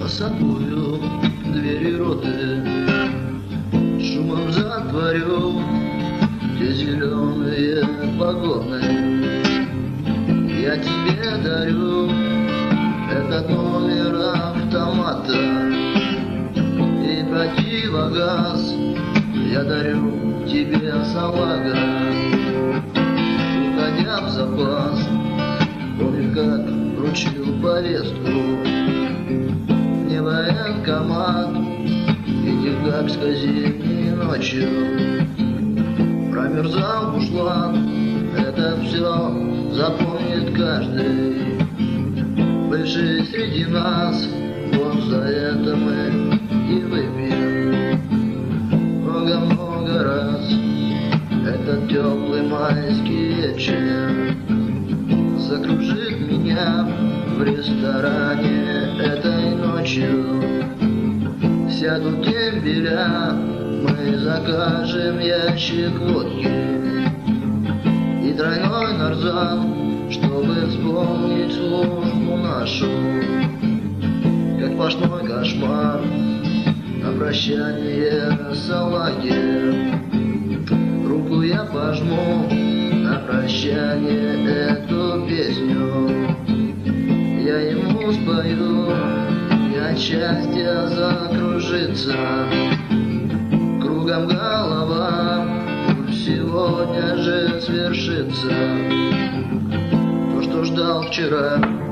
красотою двери роты шумом затворю те зеленые погоны. Я тебе дарю этот номер автомата и противогаз. Я дарю тебе салага, уходя в запас. Помню, как вручил повестку мне военкомат, и декабрьской зимней ночью промерзал бушлат. Это все запомнит каждый, бывший среди нас. Вот за это мы и выпьем много-много раз этот теплый майский вечер. Закружит меня в ресторане этой ночью. Сядут дембеля, мы закажем ящик водки и тройной нарзан, чтобы вспомнить службу нашу. Как сплошной кошмар на прощание салаги. Руку я пожму на прощание эту песню. Я ему спою, и от счастья закружится кругом голова. Пусть сегодня же свершится то, что ждал вчера.